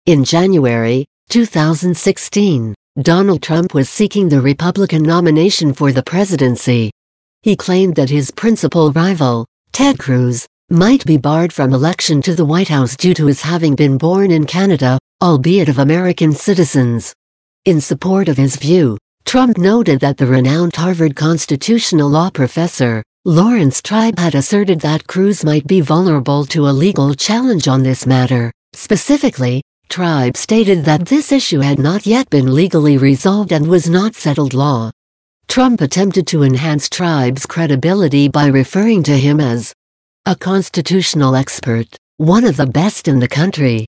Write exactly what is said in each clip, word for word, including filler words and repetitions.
In January two thousand sixteen, Donald Trump was seeking the Republican nomination for the presidency. He claimed that his principal rival, Ted Cruz, might be barred from election to the White House due to his having been born in Canada, albeit of American citizens. In support of his view, Trump noted that the renowned Harvard constitutional law professor, Laurence Tribe, had asserted that Cruz might be vulnerable to a legal challenge on this matter. Specifically, Tribe stated that this issue had not yet been legally resolved and was not settled law. Trump attempted to enhance Tribe's credibility by referring to him as a constitutional expert, one of the best in the country.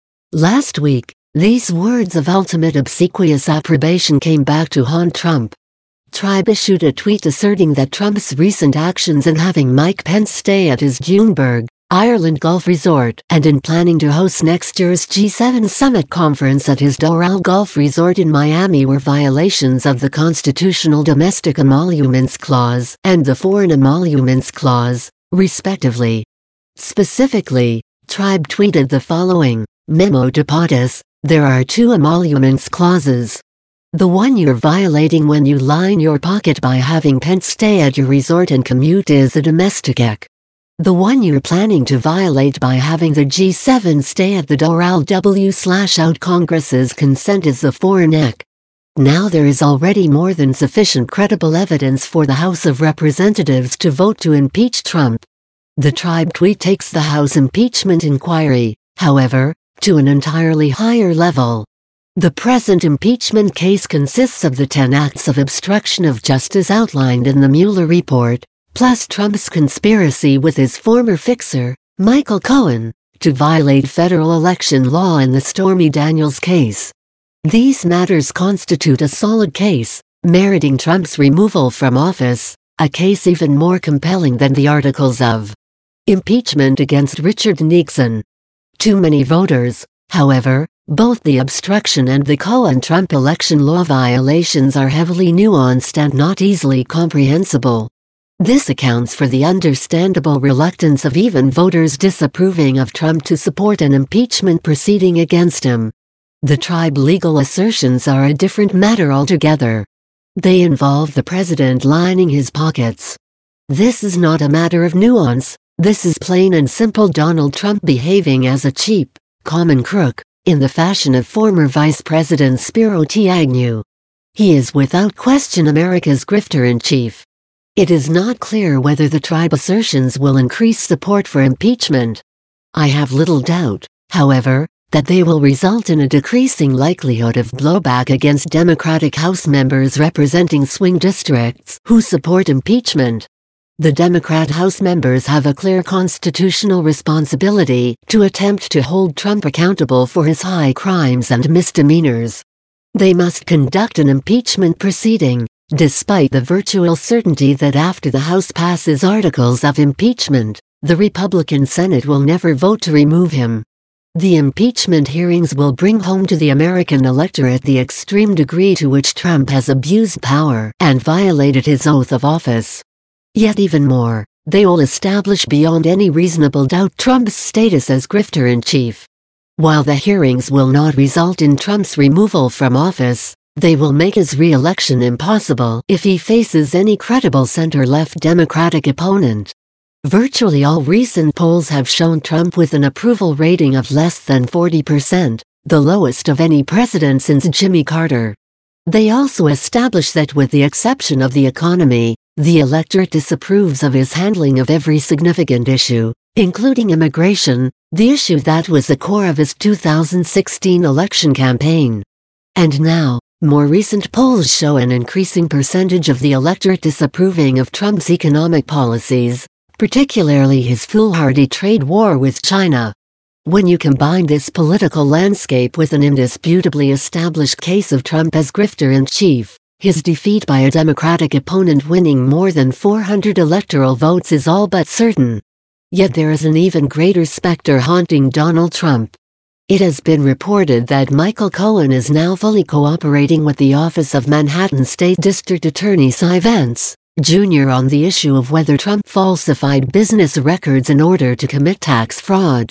Last week, these words of ultimate obsequious approbation came back to haunt Trump. Tribe issued a tweet asserting that Trump's recent actions in having Mike Pence stay at his Duneburg, Ireland golf resort and in planning to host next year's G seven summit conference at his Doral Golf Resort in Miami were violations of the Constitutional Domestic Emoluments Clause and the Foreign Emoluments Clause, respectively. Specifically, Tribe tweeted the following, "Memo to POTUS, there are two emoluments clauses. The one you're violating when you line your pocket by having Pence stay at your resort and commute is a domestic ec. The one you're planning to violate by having the G seven stay at the Doral W slash out Congress's consent is the foreign ec. Now there is already more than sufficient credible evidence for the House of Representatives to vote to impeach Trump." The Tribe tweet takes the House impeachment inquiry, however, to an entirely higher level. The present impeachment case consists of the ten acts of obstruction of justice outlined in the Mueller report, plus Trump's conspiracy with his former fixer, Michael Cohen, to violate federal election law in the Stormy Daniels case. These matters constitute a solid case, meriting Trump's removal from office, a case even more compelling than the articles of impeachment against Richard Nixon. Too many voters, however, both the obstruction and the Cohen-Trump election law violations are heavily nuanced and not easily comprehensible. This accounts for the understandable reluctance of even voters disapproving of Trump to support an impeachment proceeding against him. The Tribe legal assertions are a different matter altogether. They involve the president lining his pockets. This is not a matter of nuance, this is plain and simple Donald Trump behaving as a cheap, common crook, in the fashion of former Vice President Spiro T. Agnew. He is without question America's grifter-in-chief. It is not clear whether the Tribe assertions will increase support for impeachment. I have little doubt, however, that they will result in a decreasing likelihood of blowback against Democratic House members representing swing districts who support impeachment. The Democrat House members have a clear constitutional responsibility to attempt to hold Trump accountable for his high crimes and misdemeanors. They must conduct an impeachment proceeding, despite the virtual certainty that after the House passes articles of impeachment, the Republican Senate will never vote to remove him. The impeachment hearings will bring home to the American electorate the extreme degree to which Trump has abused power and violated his oath of office. Yet even more, they will establish beyond any reasonable doubt Trump's status as grifter-in-chief. While the hearings will not result in Trump's removal from office, they will make his re-election impossible if he faces any credible center-left Democratic opponent. Virtually all recent polls have shown Trump with an approval rating of less than forty percent, the lowest of any president since Jimmy Carter. They also establish that with the exception of the economy, the electorate disapproves of his handling of every significant issue, including immigration, the issue that was the core of his two thousand sixteen election campaign. And now, more recent polls show an increasing percentage of the electorate disapproving of Trump's economic policies, particularly his foolhardy trade war with China. When you combine this political landscape with an indisputably established case of Trump as grifter-in-chief, his defeat by a Democratic opponent winning more than four hundred electoral votes is all but certain. Yet there is an even greater specter haunting Donald Trump. It has been reported that Michael Cohen is now fully cooperating with the Office of Manhattan State District Attorney Cy Vance, Junior on the issue of whether Trump falsified business records in order to commit tax fraud.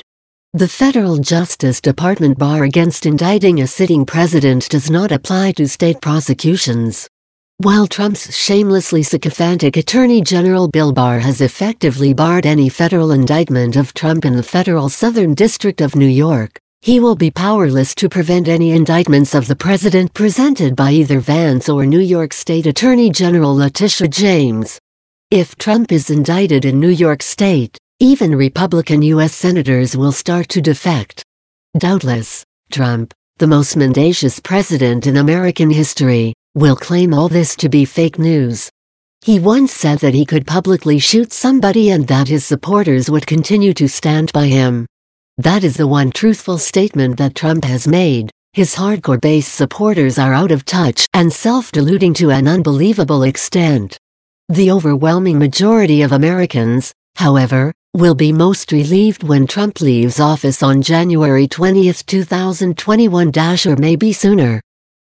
The federal Justice Department bar against indicting a sitting president does not apply to state prosecutions. While Trump's shamelessly sycophantic Attorney General Bill Barr has effectively barred any federal indictment of Trump in the federal Southern District of New York, he will be powerless to prevent any indictments of the president presented by either Vance or New York State Attorney General Letitia James. If Trump is indicted in New York State, even Republican U S senators will start to defect. Doubtless, Trump, the most mendacious president in American history, will claim all this to be fake news. He once said that he could publicly shoot somebody and that his supporters would continue to stand by him. That is the one truthful statement that Trump has made. His hardcore base supporters are out of touch and self-deluding to an unbelievable extent. The overwhelming majority of Americans, however, will be most relieved when Trump leaves office on January twentieth two thousand twenty-one or maybe sooner.